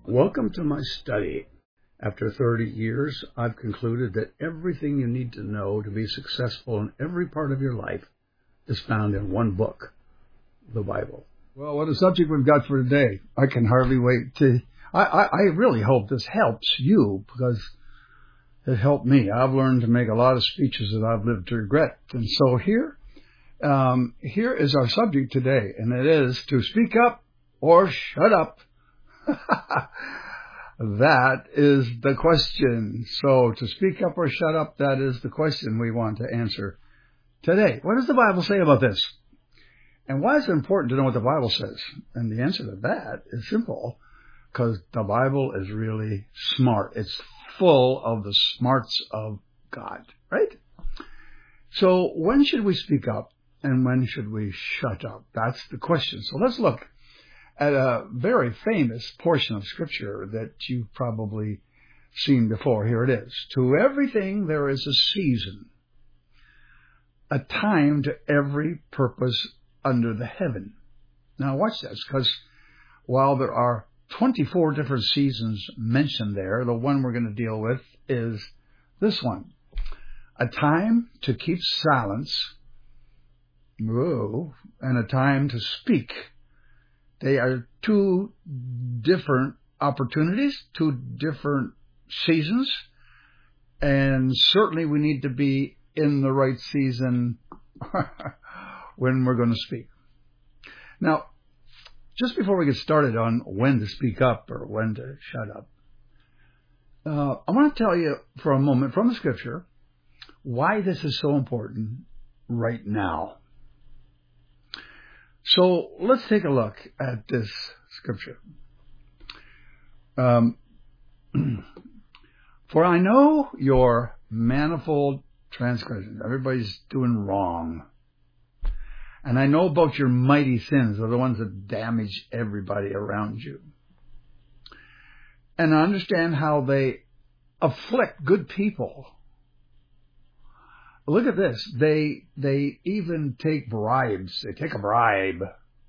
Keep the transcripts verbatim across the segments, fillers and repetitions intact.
Welcome to my study. After thirty years, I've concluded that everything you need to know to be successful in every part of your life is found in one book, the Bible. Well, what a subject we've got for today. I can hardly wait to... I, I, I really hope this helps you, because it helped me. I've learned to make a lot of speeches that I've lived to regret. And so here, um, here is our subject today, and it is to speak up or shut up. That is the question. So to speak up or shut up, that is the question we want to answer today. What does the Bible say about this? And why is it important to know what the Bible says? And the answer to that is simple, because the Bible is really smart. It's full of the smarts of God, right? So when should we speak up and when should we shut up? That's the question. So let's look at a very famous portion of Scripture that you've probably seen before. Here it is. To everything there is a season, a time to every purpose under the heaven. Now watch this, because while there are twenty-four different seasons mentioned there, the one we're going to deal with is this one. A time to keep silence, whoa, and a time to speak. They are two different opportunities, two different seasons, and certainly we need to be in the right season when we're going to speak. Now, just before we get started on when to speak up or when to shut up, uh, I want to tell you for a moment from the Scripture why this is so important right now. So let's take a look at this Scripture. Um, For I know your manifold transgressions. Everybody's doing wrong. And I know about your mighty sins, are the ones that damage everybody around you. And I understand how they afflict good people. Look at this. They they even take bribes. They take a bribe.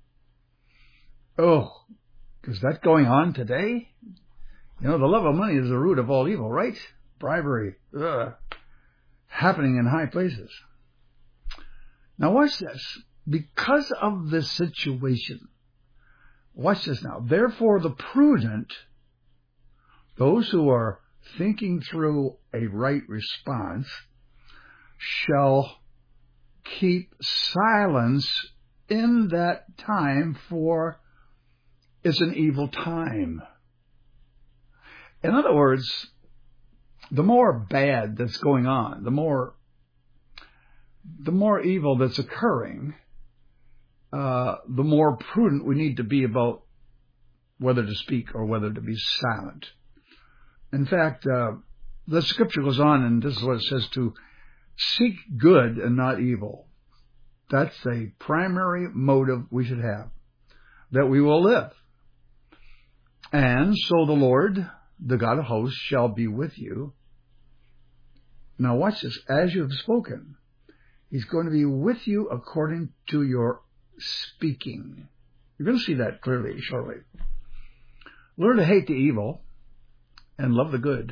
Oh, is that going on today? You know, the love of money is the root of all evil, right? Bribery. Ugh. Happening in high places. Now watch this. Because of this situation, watch this now. Therefore the prudent, those who are thinking through a right response, shall keep silence in that time, for it's an evil time. In other words, the more bad that's going on, the more the more evil that's occurring, uh, the more prudent we need to be about whether to speak or whether to be silent. In fact, uh, the Scripture goes on, and this is what it says, to seek good and not evil. That's a primary motive we should have, that we will live. And so the Lord, the God of hosts, shall be with you. Now watch this. As you have spoken, He's going to be with you according to your speaking. You're going to see that clearly shortly. Learn to hate the evil and love the good.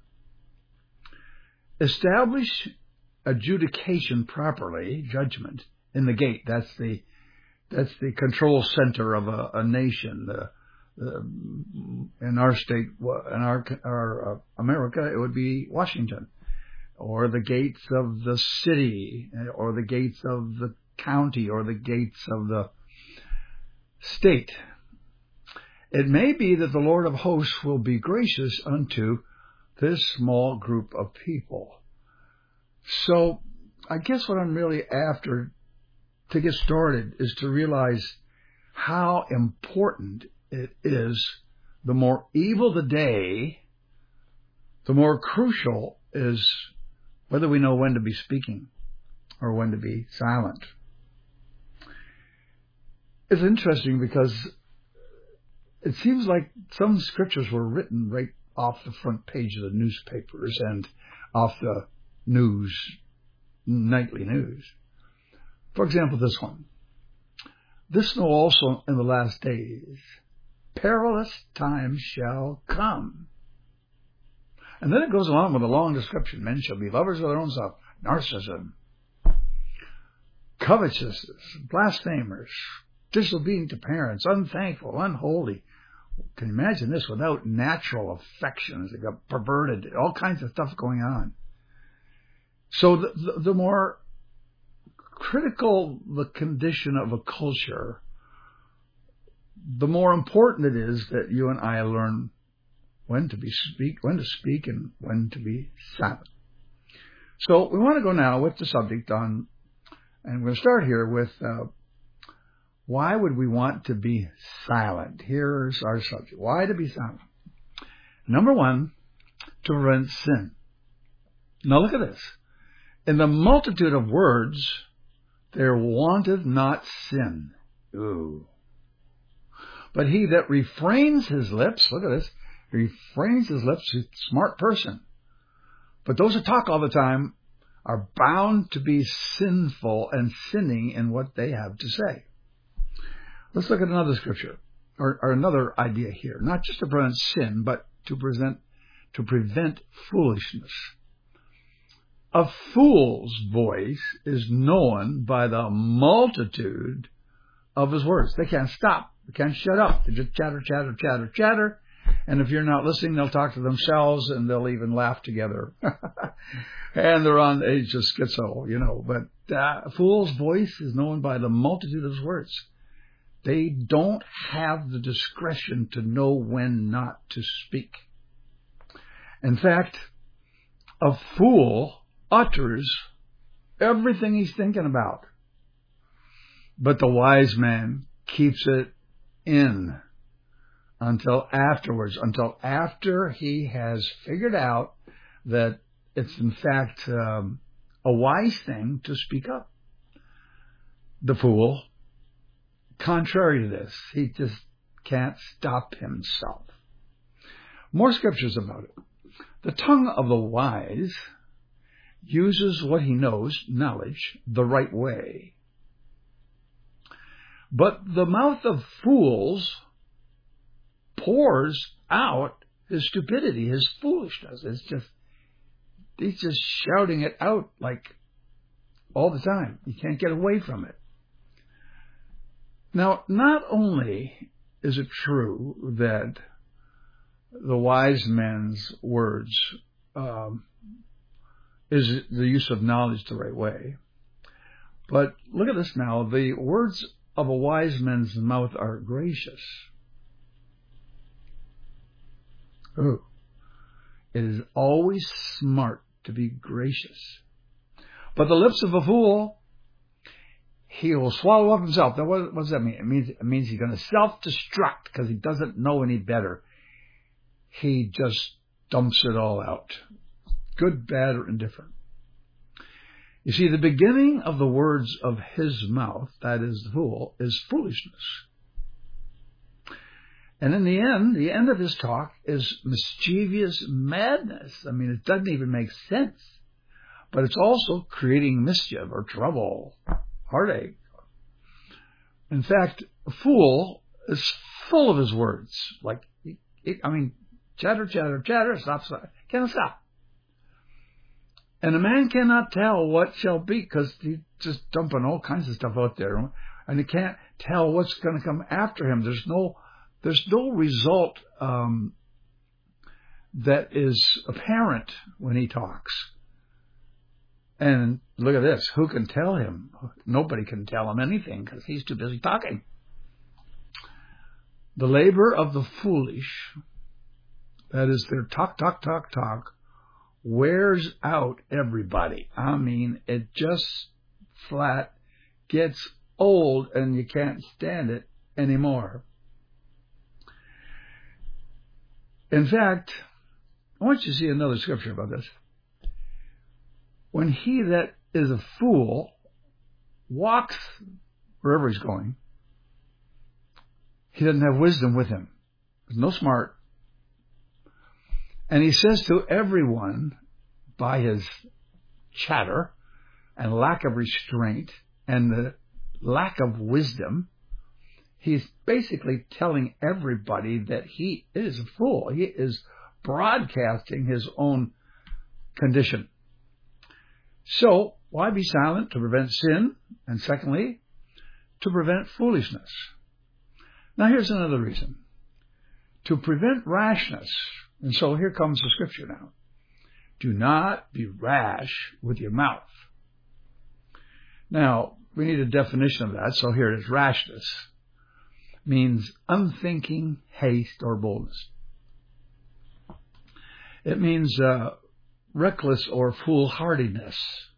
Establish adjudication properly, judgment, in the gate. That's the that's the control center of a, a nation. The, the, in our state, in our, our uh, America, it would be Washington, or the gates of the city, or the gates of the county, or the gates of the state. It may be that the Lord of hosts will be gracious unto this small group of people. So I guess what I'm really after to get started is to realize how important it is. The more evil the day, the more crucial is whether we know when to be speaking or when to be silent. It's interesting because it seems like some scriptures were written right off the front page of the newspapers and off the news, nightly news. For example, this one. This know also in the last days, perilous times shall come. And then it goes along with a long description. Men shall be lovers of their own self. Narcissism. Covetousness. Blasphemers. Disobedient to parents. Unthankful. Unholy. Can you imagine this without natural affections? They got perverted. All kinds of stuff going on. So the, the, the more critical the condition of a culture, the more important it is that you and I learn when to be speak, when to speak, and when to be silent. So we want to go now with the subject on, and we're going to start here with uh, why would we want to be silent? Here's our subject: why to be silent. Number one, to prevent sin. Now look at this. In the multitude of words, there wanteth not sin. Ooh. But he that refrains his lips, look at this, refrains his lips, he's a smart person. But those who talk all the time are bound to be sinful and sinning in what they have to say. Let's look at another scripture, or, or another idea here. Not just to prevent sin, but to present, to prevent foolishness. A fool's voice is known by the multitude of his words. They can't stop. They can't shut up. They just chatter, chatter, chatter, chatter. And if you're not listening, they'll talk to themselves and they'll even laugh together. And they're on the age of schizo, you know. But uh, a fool's voice is known by the multitude of his words. They don't have the discretion to know when not to speak. In fact, a fool utters everything he's thinking about. But the wise man keeps it in until afterwards, until after he has figured out that it's in fact um, a wise thing to speak up. The fool, contrary to this, he just can't stop himself. More scriptures about it. The tongue of the wise uses what he knows, knowledge, the right way. But the mouth of fools pours out his stupidity, his foolishness. It's just, he's just shouting it out like all the time. You can't get away from it. Now, not only is it true that the wise man's words um, is the use of knowledge the right way, but look at this now. The words of a wise man's mouth are gracious. Oh, it is always smart to be gracious. But the lips of a fool, he will swallow up himself. Now, what, what does that mean? It means, it means he's going to self-destruct because he doesn't know any better. He just dumps it all out. Good, bad, or indifferent. You see, the beginning of the words of his mouth, that is the fool, is foolishness. And in the end, the end of his talk is mischievous madness. I mean, it doesn't even make sense. But it's also creating mischief or trouble, heartache. In fact, a fool is full of his words. Like, I mean, chatter, chatter, chatter, stop, stop. Can't stop. And a man cannot tell what shall be because he's just dumping all kinds of stuff out there. And he can't tell what's going to come after him. There's no, there's no result um, that is apparent when he talks. And look at this. Who can tell him? Nobody can tell him anything because he's too busy talking. The labor of the foolish, that is their talk, talk, talk, talk, wears out everybody. I mean, it just flat gets old and you can't stand it anymore. In fact, I want you to see another scripture about this. When he that is a fool walks wherever he's going, he doesn't have wisdom with him. There's no smart. And he says to everyone, by his chatter and lack of restraint and the lack of wisdom, he's basically telling everybody that he is a fool. He is broadcasting his own condition. So, why be silent? To prevent sin, and secondly, to prevent foolishness. Now here's another reason. To prevent rashness. And so here comes the scripture now. Do not be rash with your mouth. Now, we need a definition of that, so here it is. Rashness means unthinking haste or boldness. It means uh, reckless or foolhardiness.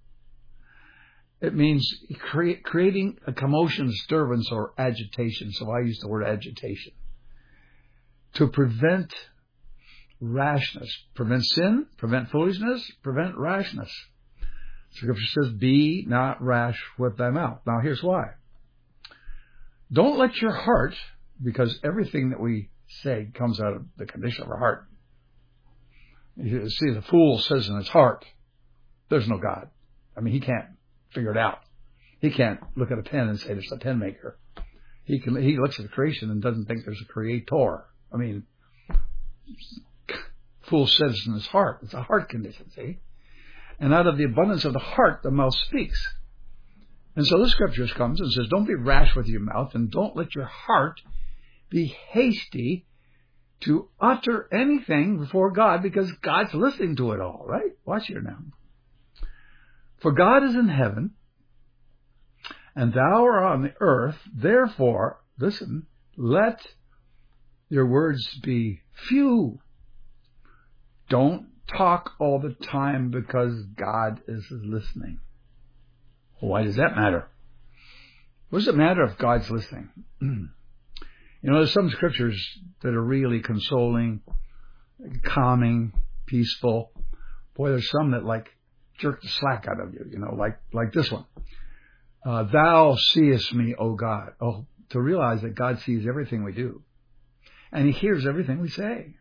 It means cre- creating a commotion, disturbance, or agitation. So I use the word agitation. To prevent rashness. Prevent sin, prevent foolishness, prevent rashness. Scripture says, be not rash with thy mouth. Now here's why. Don't let your heart, because everything that we say comes out of the condition of our heart. You see, the fool says in his heart, there's no God. I mean, he can't figure it out. He can't look at a pen and say there's a pen maker. He can. He looks at the creation and doesn't think there's a creator. I mean, fool says in his heart. It's a heart condition, see? And out of the abundance of the heart, the mouth speaks. And so the scriptures comes and says, don't be rash with your mouth, and don't let your heart be hasty to utter anything before God, because God's listening to it all, right? Watch here now. For God is in heaven, and thou art on the earth. Therefore, listen, let your words be few. Don't talk all the time because God is listening. Why does that matter? What does it matter if God's listening? You know, there's some scriptures that are really consoling, calming, peaceful. Boy, there's some that like jerk the slack out of you, you know, like like this one. Uh, Thou seest me, O God. Oh, to realize that God sees everything we do. And He hears everything we say.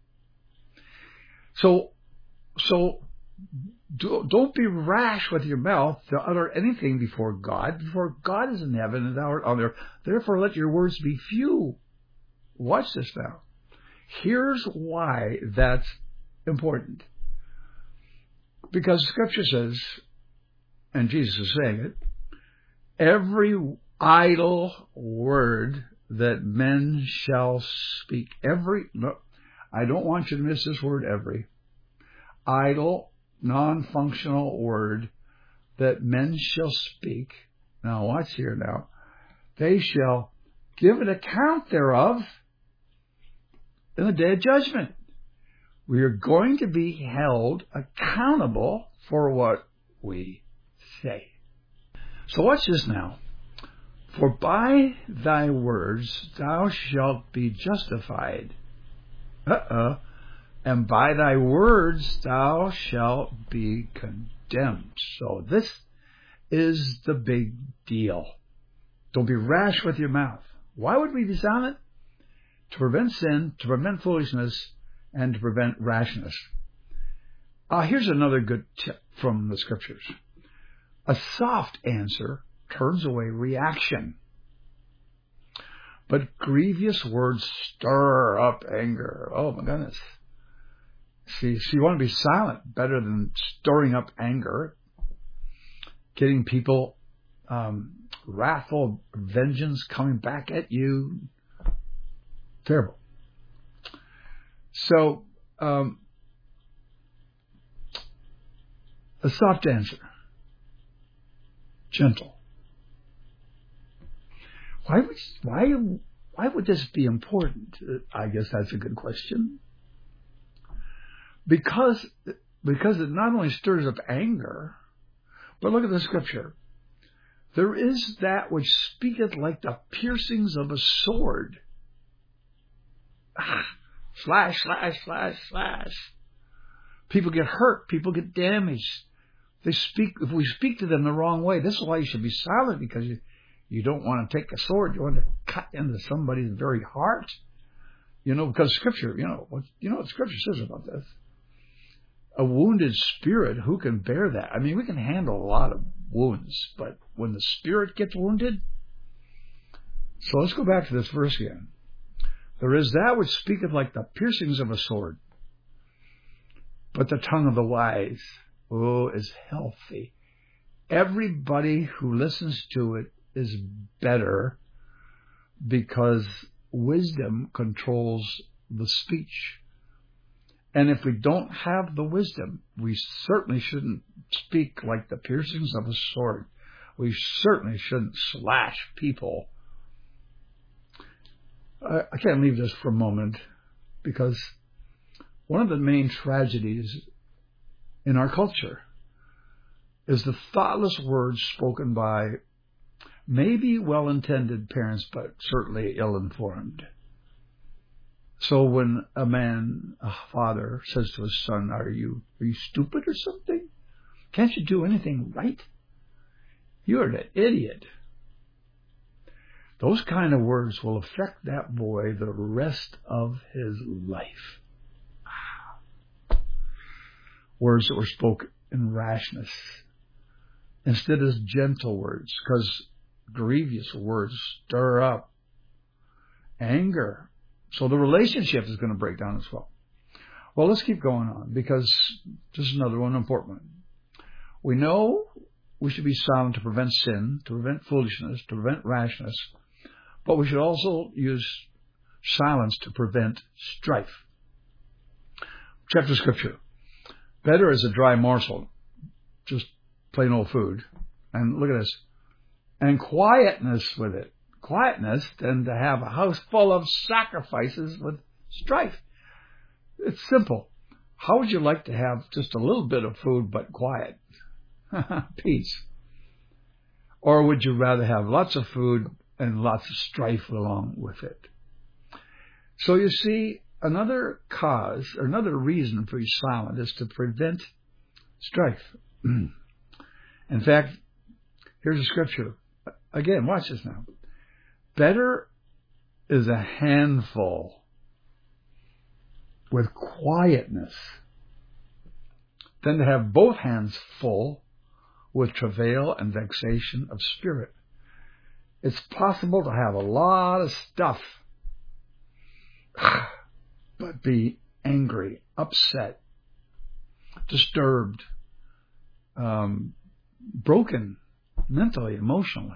So, so do, don't be rash with your mouth to utter anything before God, before God is in heaven and thou art on earth. Therefore, let your words be few. Watch this now. Here's why that's important. Because Scripture says, and Jesus is saying it, every idle word that men shall speak, every, no, I don't want you to miss this word, every, idle, non-functional word that men shall speak. Now watch here now. They shall give an account thereof in the day of judgment. We are going to be held accountable for what we say. So watch this now. For by thy words thou shalt be justified. Uh-uh. And by thy words thou shalt be condemned. So this is the big deal. Don't be rash with your mouth. Why would we be silent? To prevent sin, to prevent foolishness, and to prevent rashness. Uh, here's another good tip from the Scriptures. A soft answer turns away reaction, but grievous words stir up anger. Oh my goodness. See, so you want to be silent better than stirring up anger, getting people um, wrathful, vengeance coming back at you. Terrible. So, um, a soft answer. Gentle. Why would, why, why would this be important? I guess that's a good question. Because, because it not only stirs up anger, but look at the scripture. There is that which speaketh like the piercings of a sword. Ah, slash, slash, slash, slash. People get hurt. People get damaged. They speak. If we speak to them the wrong way, this is why you should be silent, because you, you don't want to take a sword. You want to cut into somebody's very heart. You know, because Scripture, you know, what, you know what Scripture says about this. A wounded spirit, who can bear that? I mean, we can handle a lot of wounds, but when the spirit gets wounded, So let's go back to this verse again. There is that which speaketh like the piercings of a sword, but the tongue of the wise, oh, is healthy. Everybody who listens to it is better because wisdom controls the speech. And if we don't have the wisdom, we certainly shouldn't speak like the piercings of a sword. We certainly shouldn't slash people. I, I can't leave this for a moment, because one of the main tragedies in our culture is the thoughtless words spoken by maybe well-intended parents, but certainly ill-informed. So when a man, a father, says to his son, are you are you stupid or something? Can't you do anything right? You're an idiot. Those kind of words will affect that boy the rest of his life. Words that were spoken in rashness instead of gentle words, because grievous words stir up anger. So the relationship is going to break down as well. Well, let's keep going on, because this is another one, important one. We know we should be silent to prevent sin, to prevent foolishness, to prevent rashness, but we should also use silence to prevent strife. Chapter Scripture. Better is a dry morsel, just plain old food. And look at this. And quietness with it. Quietness than to have a house full of sacrifices with strife. It's simple. How would you like to have just a little bit of food but quiet? Peace. Or would you rather have lots of food and lots of strife along with it? So you see, another cause, or another reason for you silent is to prevent strife. In fact, here's a scripture. Again, watch this now. Better is a handful with quietness than to have both hands full with travail and vexation of spirit. It's possible to have a lot of stuff, but be angry, upset, disturbed, um, broken mentally, emotionally.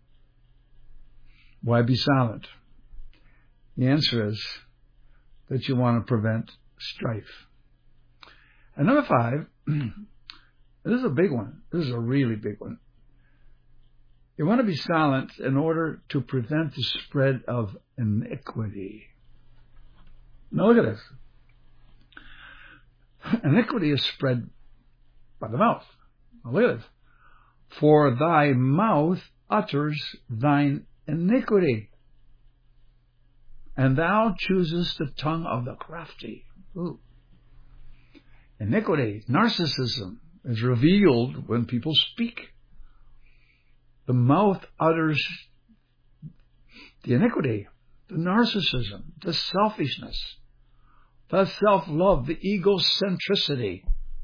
Why be silent? The answer is that you want to prevent strife. And number five, this is a big one. This is a really big one. You want to be silent in order to prevent the spread of iniquity. Now look at this. Iniquity is spread by the mouth. Now look at this. For thy mouth utters thine iniquity, and thou choosest the tongue of the crafty. Ooh. Iniquity, narcissism, is revealed when people speak. The mouth utters the iniquity, the narcissism, the selfishness, the self-love, the egocentricity.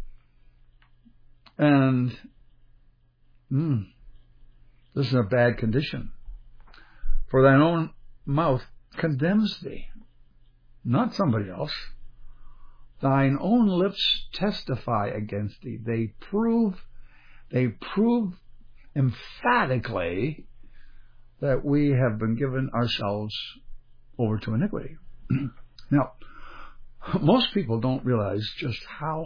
And mm, this is a bad condition. For thine own mouth condemns thee, not somebody else. Thine own lips testify against thee. They prove, they prove emphatically that we have been given ourselves over to iniquity. Now, most people don't realize just how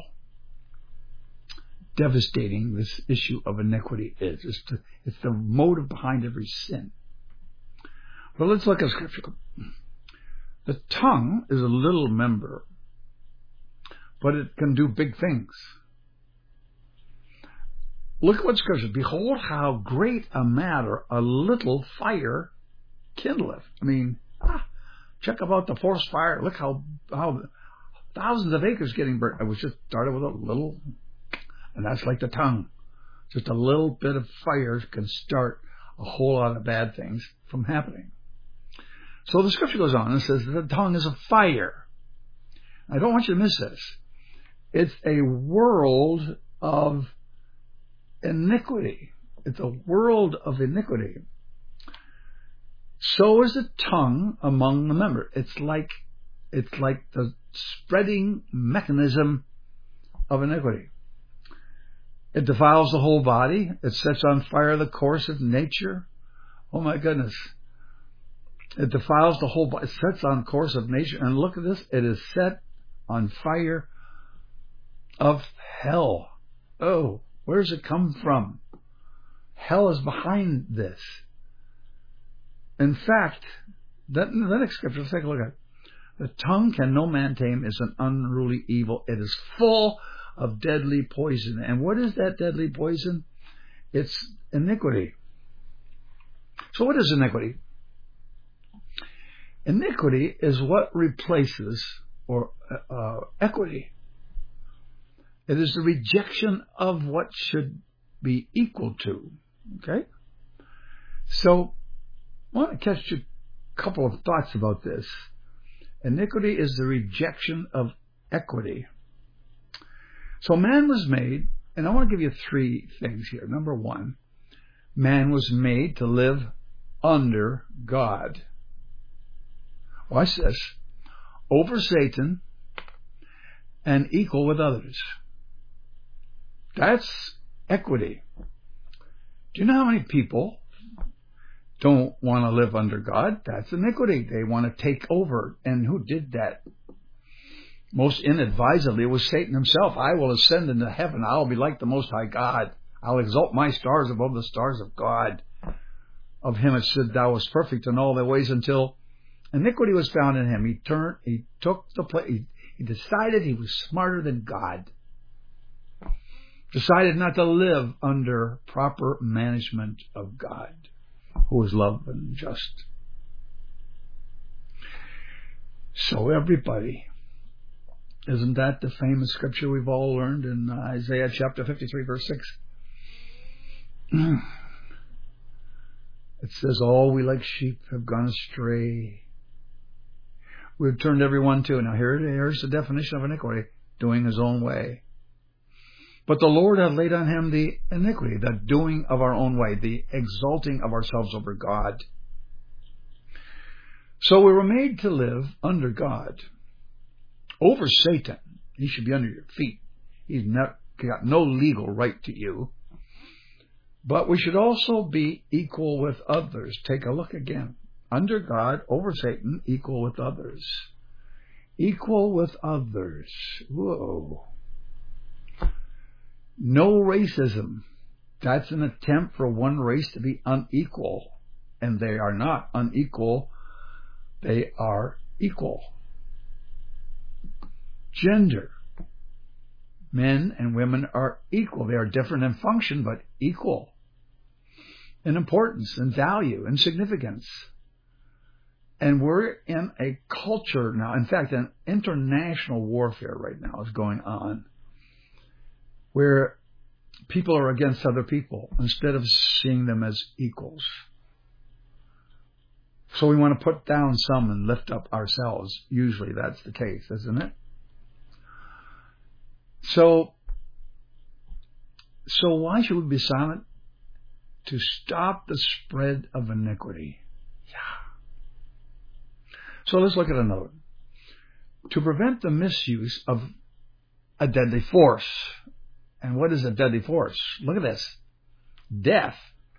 devastating this issue of iniquity is. It's the, it's the motive behind every sin. But let's look at Scripture. The tongue is a little member, but it can do big things. Look at what Scripture. Behold how great a matter a little fire kindleth. I mean, ah, check about the forest fire. Look how how thousands of acres getting burnt. It was just started with a little, and that's like the tongue. Just a little bit of fire can start a whole lot of bad things from happening. So the Scripture goes on and says that the tongue is a fire. I don't want you to miss this. It's a world of iniquity. It's a world of iniquity. So is the tongue among the members. It's like, it's like the spreading mechanism of iniquity. It defiles the whole body. It sets on fire the course of nature. Oh my goodness. It defiles the whole body. It sets on course of nature. And look at this. It is set on fire of hell. Oh, where does it come from? Hell is behind this. In fact, that, the next scripture, let's take a look at it. The tongue can no man tame, is an unruly evil. It is full of deadly poison. And what is that deadly poison? It's iniquity. So what is iniquity? Iniquity is what replaces or uh, equity. It is the rejection of what should be equal to. Okay? So, I want to catch you a couple of thoughts about this. Iniquity is the rejection of equity. So man was made, and I want to give you three things here. Number one, man was made to live under God. Watch this. Over Satan and equal with others. That's equity. Do you know how many people don't want to live under God? That's iniquity. They want to take over. And who did that? Most inadvisedly, it was Satan himself. I will ascend into heaven. I will be like the Most High God. I'll exalt my stars above the stars of God. Of him it said, thou wast perfect in all thy ways, until iniquity was found in him. He turned, he took the place, he, he decided he was smarter than God. Decided not to live under proper management of God, who is love and just. So everybody, isn't that the famous scripture we've all learned in Isaiah chapter fifty-three, verse six? It says, all we like sheep have gone astray. We've turned everyone to, now here, here's the definition of iniquity, doing his own way. But the Lord hath laid on him the iniquity, the doing of our own way, the exalting of ourselves over God. So we were made to live under God. Over Satan. He should be under your feet. He's not, got no legal right to you. But we should also be equal with others. Take a look again. Under God, over Satan, equal with others. Equal with others. Whoa. No racism. That's an attempt for one race to be unequal. And they are not unequal. They are equal. Gender. Men and women are equal. They are different in function, but equal in importance and value and significance. And we're in a culture now, in fact, an international warfare right now is going on, where people are against other people instead of seeing them as equals. So we want to put down some and lift up ourselves. Usually that's the case, isn't it? So, so why should we be silent? To stop the spread of iniquity. Yeah. So let's look at another one. To prevent the misuse of a deadly force. And what is a deadly force? Look at this. Death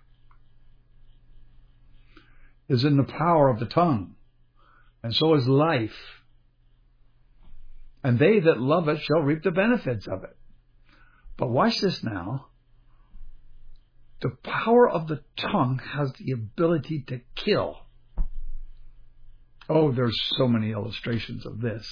is in the power of the tongue, and so is life. And they that love it shall reap the benefits of it. But watch this now. The power of the tongue has the ability to kill. Oh, there's so many illustrations of this.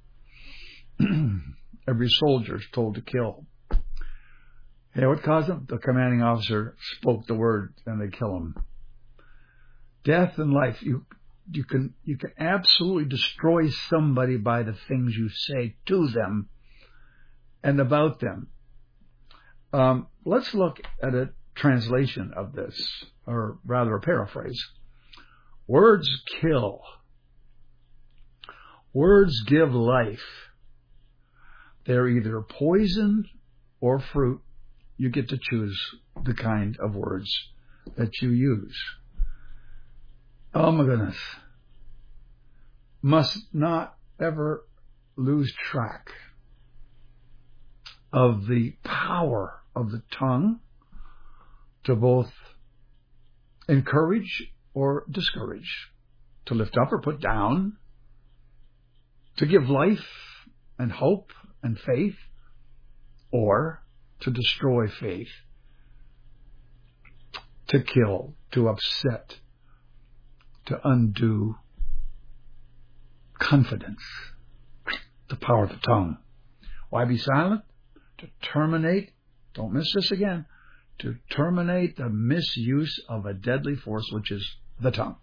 Every soldier is told to kill. You know what caused them? The commanding officer spoke the word and they kill him. Death and life. You you can you can absolutely destroy somebody by the things you say to them and about them. Um, let's look at a translation of this, or rather a paraphrase. Words kill. Words give life. They're either poison or fruit. You get to choose the kind of words that you use. Oh my goodness. Must not ever lose track of the power of the tongue to both encourage or discourage, to lift up or put down, to give life and hope and faith, or to destroy faith, to kill, to upset, to undo confidence. The power of the tongue. Why be silent? To terminate, don't miss this again, to terminate the misuse of a deadly force, which is the tongue.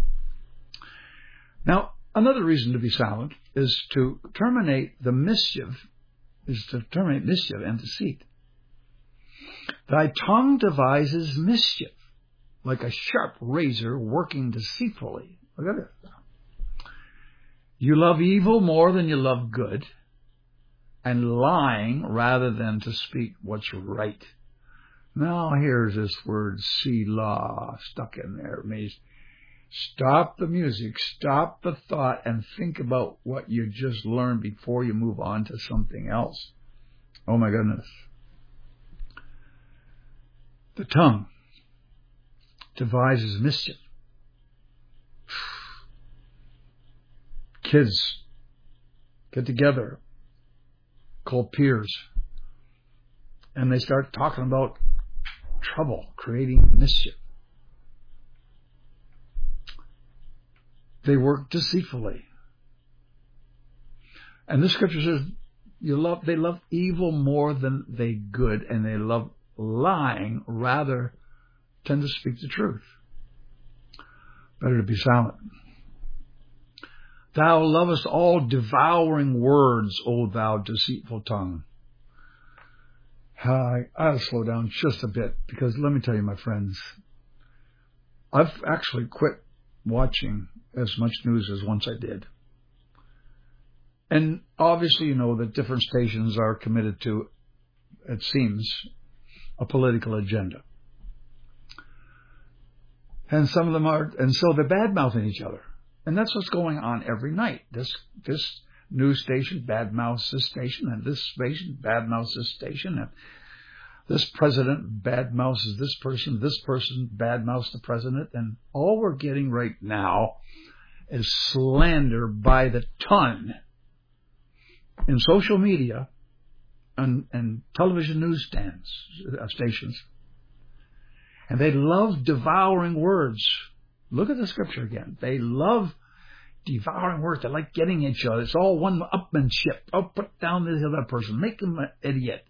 Now, another reason to be silent is to terminate the mischief, is to terminate mischief and deceit. Thy tongue devises mischief, like a sharp razor working deceitfully. Look at it. You love evil more than you love good, and lying rather than to speak what's right. Now here's this word Selah stuck in there. It means stop the music, stop the thought, and think about what you just learned before you move on to something else. Oh my goodness. The tongue devises mischief. Kids get together, called peers, and they start talking about trouble, creating mischief. They work deceitfully. And the scripture says you love they love evil more than they good, and they love lying rather than to speak the truth. Better to be silent. Thou lovest all devouring words, O thou deceitful tongue. I ought to slow down just a bit, because let me tell you, my friends, I've actually quit watching as much news as once I did. And obviously, you know that different stations are committed to, it seems, a political agenda. And some of them are, and so they're bad-mouthing each other. And that's what's going on every night. This this news station badmouths this station, and this station badmouths this station, and this president badmouths this person, this person badmouths the president, and all we're getting right now is slander by the ton in social media and, and television newsstands, uh, stations. And they love devouring words. Look at the scripture again. They love devouring words. They like getting each other. It's all one upmanship. Oh, put down this other person. Make him an idiot.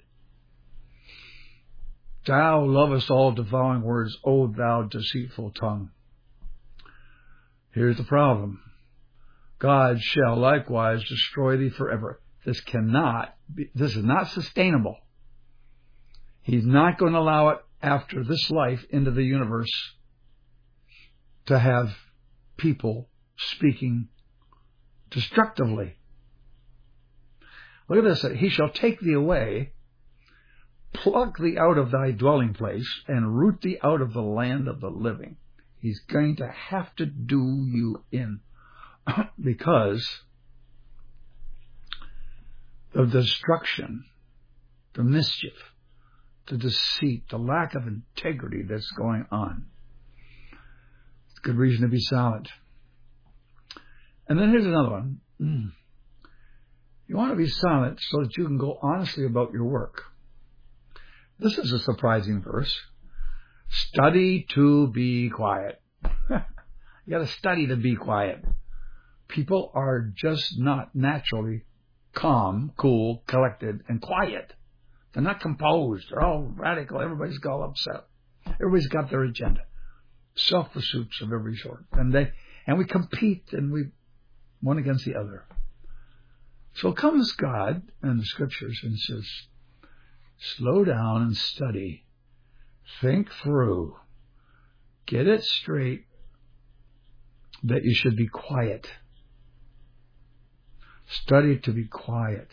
Thou lovest all devouring words, O thou deceitful tongue. Here's the problem. God shall likewise destroy thee forever. This cannot be, this is not sustainable. He's not going to allow it after this life into the universe to have people speaking destructively. Look at this. He shall take thee away, pluck thee out of thy dwelling place, and root thee out of the land of the living. He's going to have to do you in because of the destruction, the mischief, the deceit, the lack of integrity that's going on. It's a good reason to be silent. And then here's another one. You want to be silent so that you can go honestly about your work. This is a surprising verse. Study to be quiet. You got to study to be quiet. People are just not naturally calm, cool, collected, and quiet. They're not composed. They're all radical. Everybody's all upset. Everybody's got their agenda. Self-pursuits of every sort. And they and we compete, and we one against the other. So comes God and the scriptures and says, slow down and study. Think through. Get it straight that you should be quiet. Study to be quiet.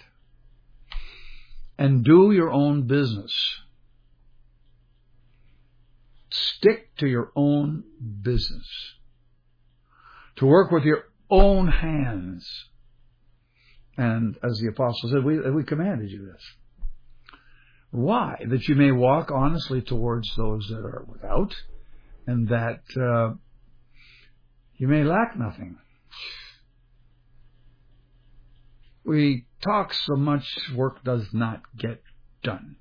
And do your own business. Stick to your own business. to work with your own hands. And as the apostle said, we, we commanded you this. Why? That you may walk honestly towards those that are without, and that uh, you may lack nothing. We talk so much, work does not get done.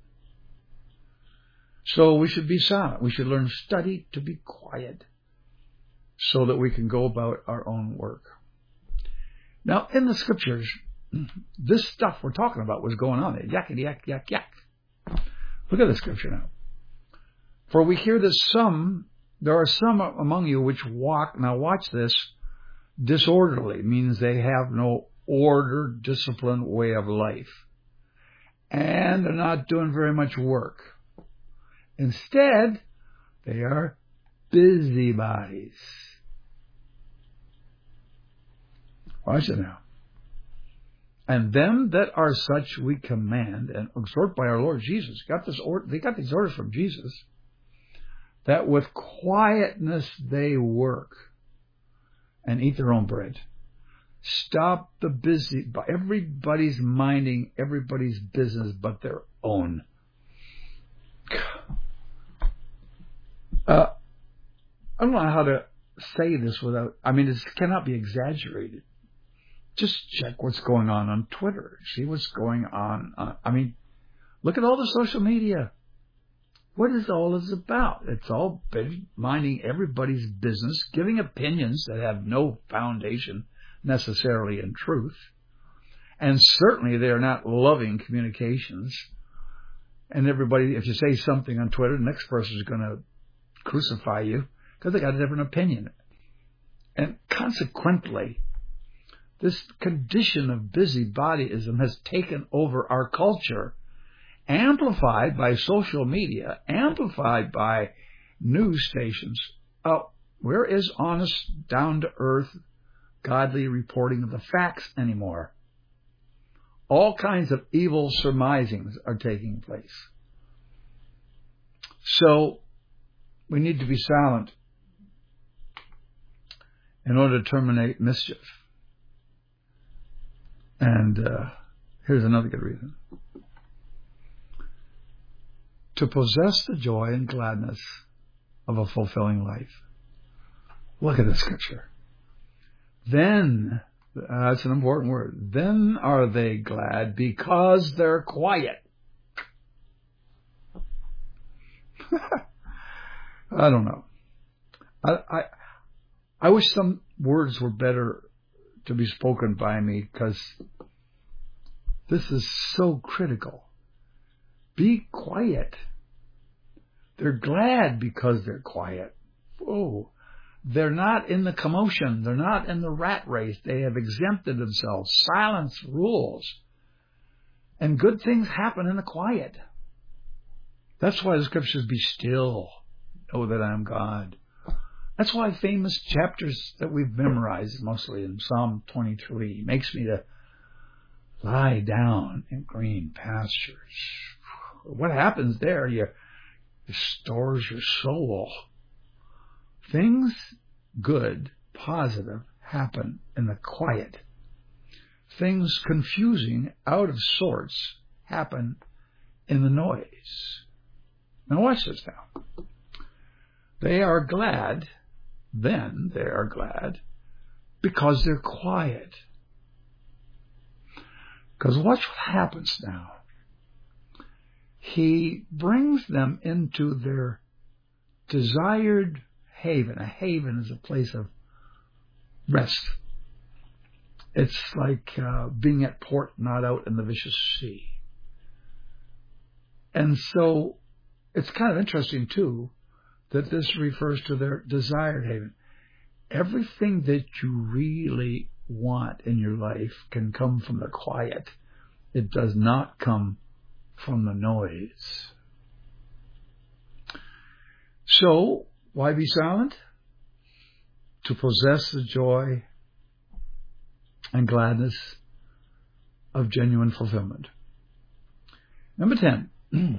So we should be silent. We should learn study to be quiet so that we can go about our own work. Now, in the scriptures, this stuff we're talking about was going on there. Yakety yak, yak, yak. Look at the scripture now. For we hear that some, there are some among you which walk, now watch this, disorderly, means they have no ordered, disciplined way of life. And they're not doing very much work. Instead, they are busybodies. Watch it now. And them that are such we command and exhort by our Lord Jesus. Got this or, they got these orders from Jesus. That with quietness they work and eat their own bread. Stop the busy. Everybody's minding everybody's business but their own. Uh, I don't know how to say this without, I mean, this cannot be exaggerated. Just check what's going on on Twitter. See what's going on. on I mean, look at all the social media. What is all this about? It's all minding everybody's business, giving opinions that have no foundation necessarily in truth. And certainly they are not loving communications. And everybody, if you say something on Twitter, the next person is going to crucify you because they got a different opinion. And consequently, this condition of busybodyism has taken over our culture, amplified by social media, amplified by news stations. Oh, where is honest, down-to-earth, godly reporting of the facts anymore? All kinds of evil surmisings are taking place. So, we need to be silent in order to terminate mischief. And uh, here's another good reason. To possess the joy and gladness of a fulfilling life. Look at the scripture. Then, uh, that's an important word, then are they glad because they're quiet. I don't know. I, I I wish some words were better to be spoken by me, because this is so critical. Be quiet. They're glad because they're quiet. Oh, they're not in the commotion. They're not in the rat race. They have exempted themselves. Silence rules. And good things happen in the quiet. That's why the scriptures, be still, know that I am God. That's why famous chapters that we've memorized, mostly in Psalm twenty-three, makes me to lie down in green pastures. What happens there? You restores your soul. Things good, positive, happen in the quiet. Things confusing, out of sorts, happen in the noise. Now watch this now. They are glad, then they are glad, because they're quiet. Because watch what happens now. He brings them into their desired haven. A haven is a place of rest. It's like uh, being at port, not out in the vicious sea. And so it's kind of interesting, too, that this refers to their desired haven. Everything that you really want in your life can come from the quiet. It does not come from the noise. So, why be silent? To possess the joy and gladness of genuine fulfillment. Number ten.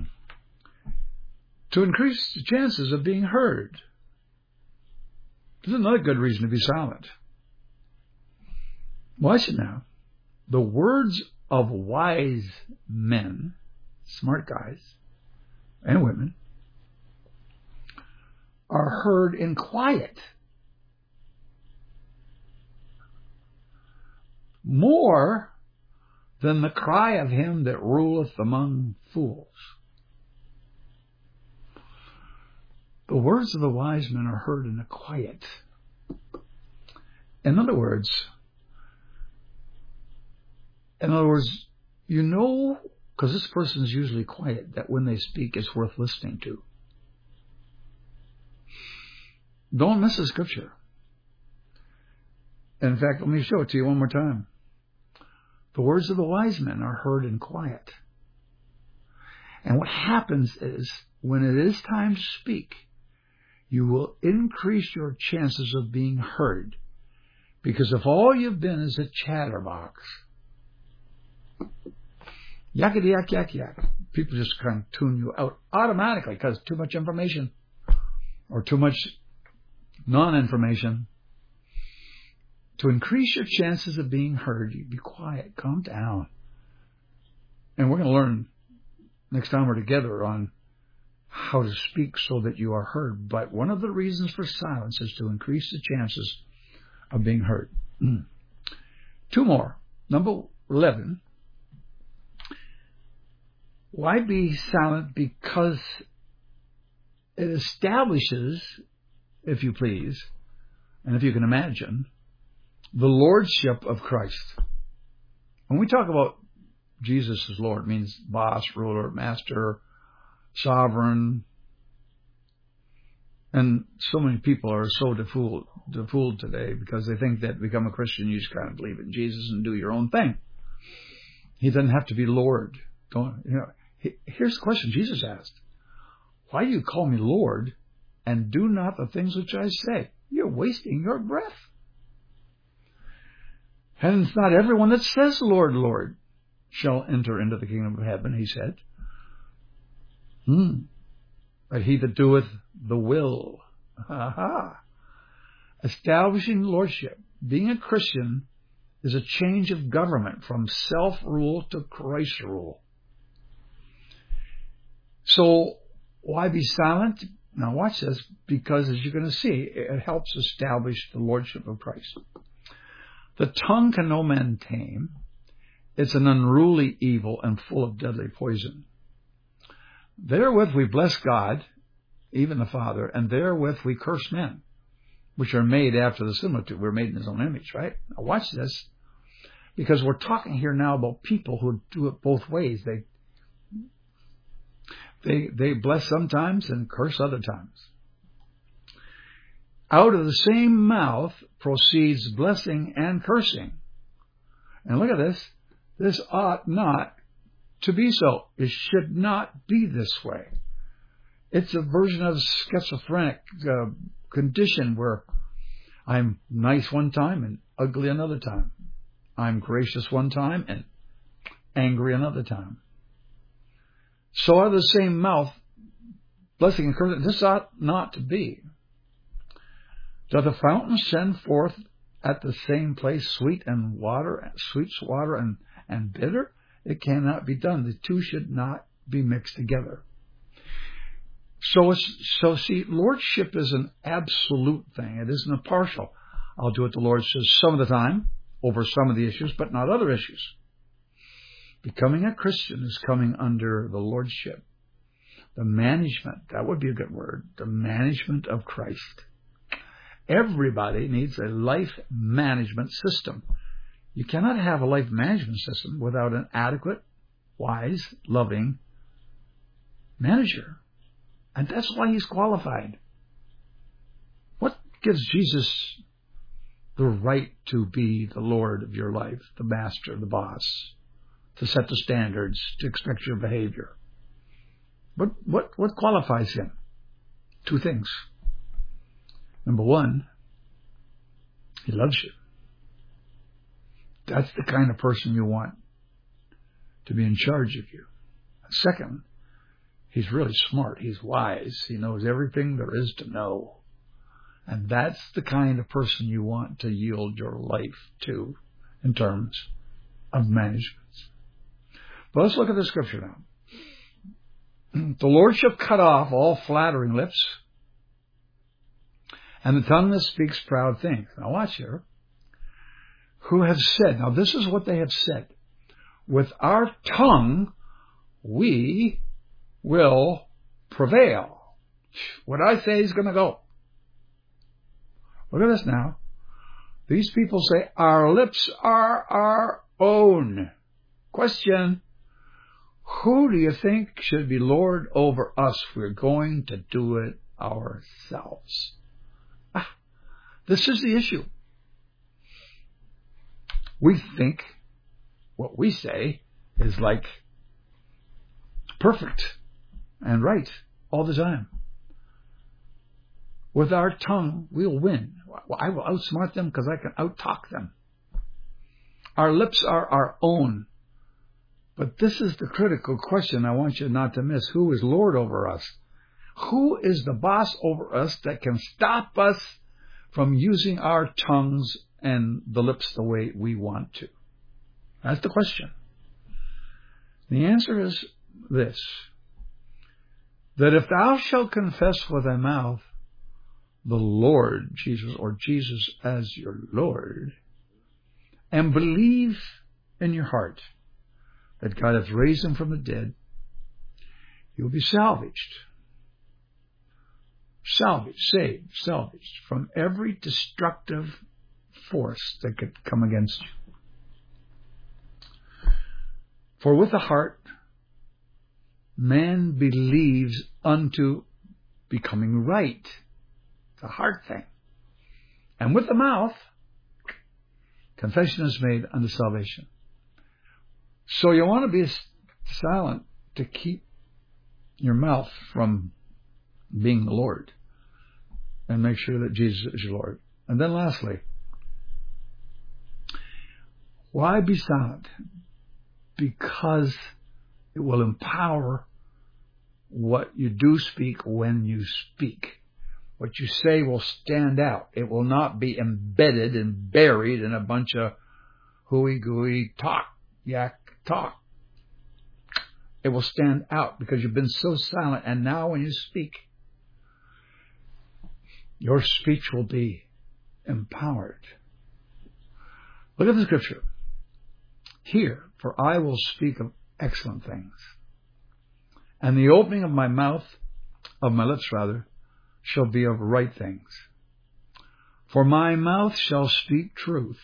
To increase the chances of being heard. This is another good reason to be silent. Watch it now. The words of wise men, smart guys and women, are heard in quiet more than the cry of him that ruleth among fools. The words of the wise men are heard in the quiet. In other words, in other words, you know, because this person is usually quiet, that when they speak, it's worth listening to. Don't miss the scripture. In fact, let me show it to you one more time. The words of the wise men are heard in quiet. And what happens is, when it is time to speak, you will increase your chances of being heard. Because if all you've been is a chatterbox, yakety yak yak yak, people just kind of tune you out automatically because too much information or too much non-information. To increase your chances of being heard, you be quiet, calm down. And we're going to learn next time we're together on how to speak so that you are heard. But one of the reasons for silence is to increase the chances of being heard. Two more. Number eleven. Why be silent? Because it establishes, if you please, and if you can imagine, the lordship of Christ. When we talk about Jesus as Lord, it means boss, ruler, master, sovereign. And so many people are so defooled, defooled today because they think that to become a Christian, you just kind of believe in Jesus and do your own thing. He doesn't have to be Lord. Don't, you know, here's the question Jesus asked. Why do you call me Lord and do not the things which I say? You're wasting your breath. And it's not everyone that says, Lord, Lord, shall enter into the kingdom of heaven, he said. Hmm. But he that doeth the will. Aha. Establishing lordship. Being a Christian is a change of government from self-rule to Christ rule. So, why be silent? Now watch this, because as you're going to see, it helps establish the lordship of Christ. The tongue can no man tame. It's an unruly evil and full of deadly poison. Therewith we bless God, even the Father, and therewith we curse men, which are made after the similitude. We're made in his own image, right? Now watch this, because we're talking here now about people who do it both ways. They they they bless sometimes and curse other times. Out of the same mouth proceeds blessing and cursing. And look at this. This ought not to be so. It should not be this way. It's a version of schizophrenic uh, condition where I'm nice one time and ugly another time. I'm gracious one time and angry another time. So out of the same mouth, blessing and cursing. This ought not to be. Doth the fountain send forth at the same place sweet and water, sweet water and, and bitter? It cannot be done. The two should not be mixed together. So, it's, so see, lordship is an absolute thing. It isn't a partial. I'll do what the Lord says some of the time over some of the issues, but not other issues. Becoming a Christian is coming under the lordship, the management. That would be a good word. The management of Christ. Everybody needs a life management system. You cannot have a life management system without an adequate, wise, loving manager. And that's why he's qualified. What gives Jesus the right to be the Lord of your life, the master, the boss, to set the standards, to expect your behavior? What, what, what qualifies him? Two things. Number one, he loves you. That's the kind of person you want to be in charge of you. Second, he's really smart. He's wise. He knows everything there is to know. And that's the kind of person you want to yield your life to. in terms of management. But let's look at the scripture now. The Lord shall cut off all flattering lips, and the tongue that speaks proud things. Now watch here. Who have said, now this is what they have said, with our tongue we will prevail. What I say is going to go. Look at this now. These people say, our lips are our own. Question. Who do you think should be Lord over us if we're going to do it ourselves? Ah, this is the issue. We think what we say is like perfect and right all the time. With our tongue, we'll win. I will outsmart them because I can out-talk them. Our lips are our own. But this is the critical question I want you not to miss. Who is Lord over us? Who is the boss over us that can stop us from using our tongues and the lips the way we want to? That's the question. The answer is this, that if thou shalt confess with thy mouth the Lord Jesus, or Jesus as your Lord, and believe in your heart that God hath raised him from the dead, you'll be salvaged. Salvaged, saved, salvaged from every destructive force that could come against you. For with the heart man believes unto becoming right. It's a heart thing. And with the mouth, confession is made unto salvation. So you want to be silent to keep your mouth from being the Lord. And make sure that Jesus is your Lord. And then lastly, why be silent? Because it will empower what you do speak when you speak. What you say will stand out. It will not be embedded and buried in a bunch of hooey-gooey talk, yak talk. It will stand out because you've been so silent. And now when you speak, your speech will be empowered. Look at the scripture. Hear, for I will speak of excellent things. And the opening of my mouth, of my lips rather, shall be of right things. For my mouth shall speak truth.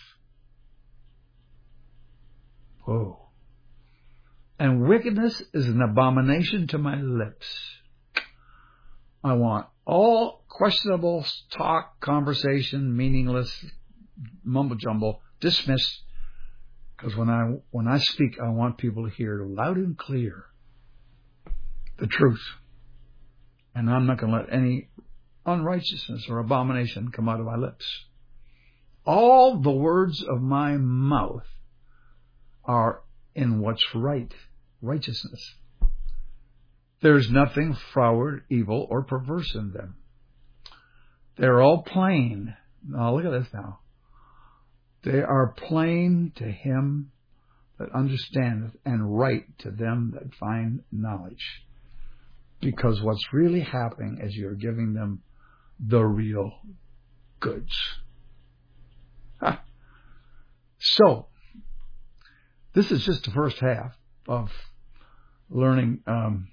Whoa. And wickedness is an abomination to my lips. I want all questionable talk, conversation, meaningless, mumble jumble, dismissed. Because when I when I speak, I want people to hear loud and clear the truth. And I'm not going to let any unrighteousness or abomination come out of my lips. All the words of my mouth are in what's right, righteousness. There's nothing froward, evil, or perverse in them. They're all plain. Now look at this now. They are plain to him that understandeth, and right to them that find knowledge. Because what's really happening is you're giving them the real goods. Huh. So, this is just the first half of learning um,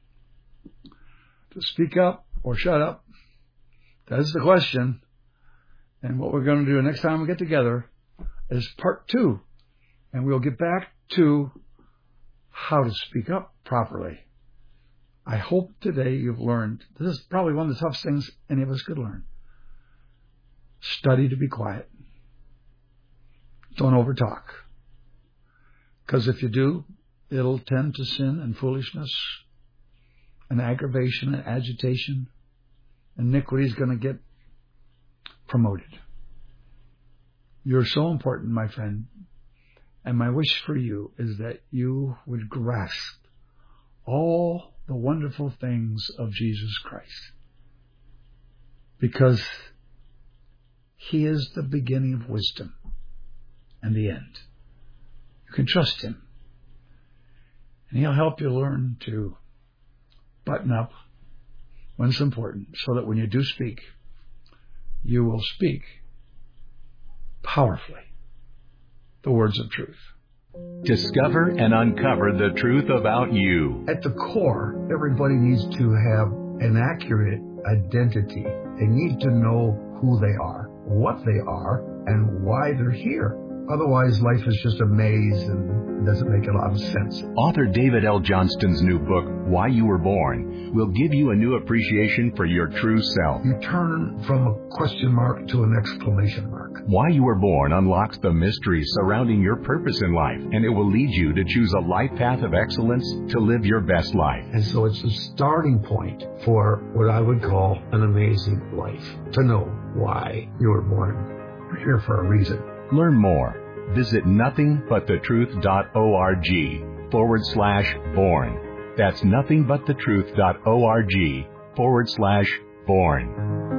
to speak up or shut up. That's the question. And what we're going to do next time we get together is part two. And we'll get back to how to speak up properly. I hope today you've learned. This is probably one of the toughest things any of us could learn. Study to be quiet. Don't overtalk. Because if you do, it'll tend to sin and foolishness and aggravation and agitation. Iniquity is going to get promoted. You're so important, my friend. And my wish for you is that you would grasp all the wonderful things of Jesus Christ. Because he is the beginning of wisdom. and the end. You can trust him. And he'll help you learn to button up when it's important, so that when you do speak, you will speak powerfully the words of truth. Discover and uncover the truth about you. At the core, everybody needs to have an accurate identity. They need to know who they are, what they are, and why they're here. Otherwise, life is just a maze and it doesn't make a lot of sense. Author David L. Johnston's new book, Why You Were Born, will give you a new appreciation for your true self. You turn from a question mark to an exclamation mark. Why You Were Born unlocks the mysteries surrounding your purpose in life, and it will lead you to choose a life path of excellence to live your best life. And so it's a starting point for what I would call an amazing life, to know why you were born. You're here for a reason. Learn more. Visit nothingbuttetruth.org forward slash born. That's nothingbuttetruth.org forward slash born.